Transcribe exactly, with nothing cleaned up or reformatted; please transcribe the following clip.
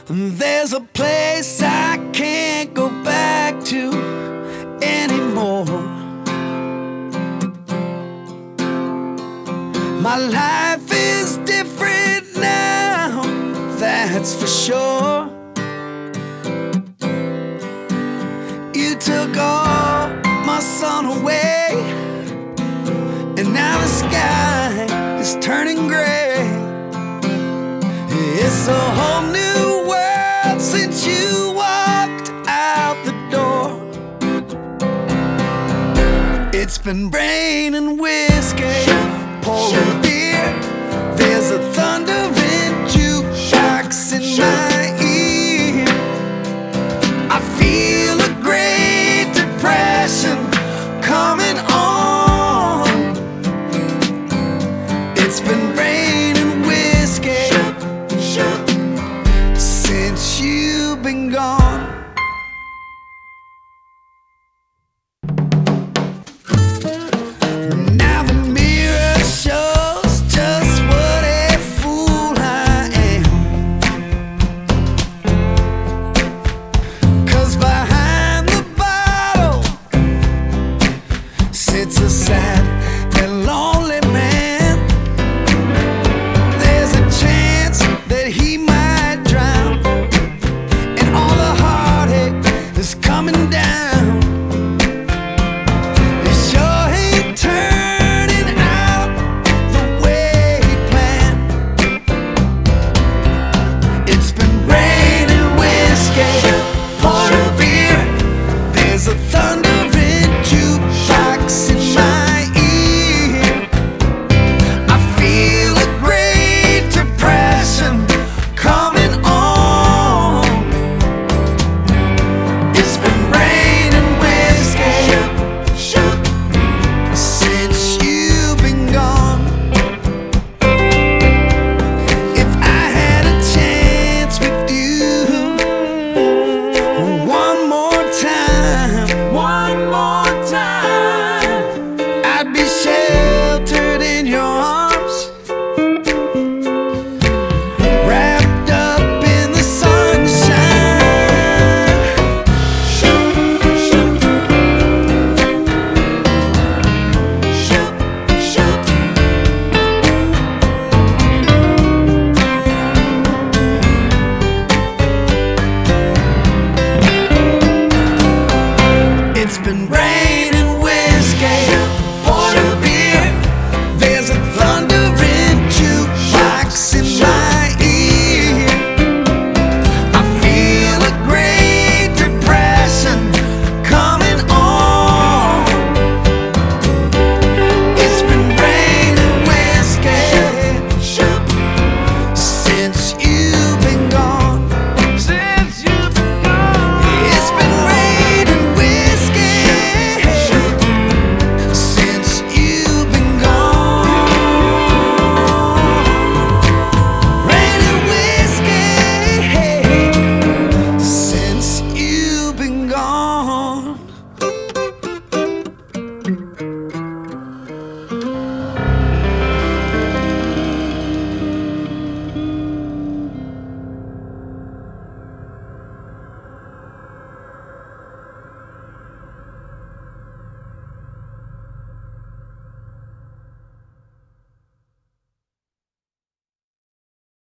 There's a place I can't go back to anymore. My life is different now, that's for sure. You took all my sun away, and now the sky is turning gray. It's a whole new world since you walked out the door. It's been rain and whiskey.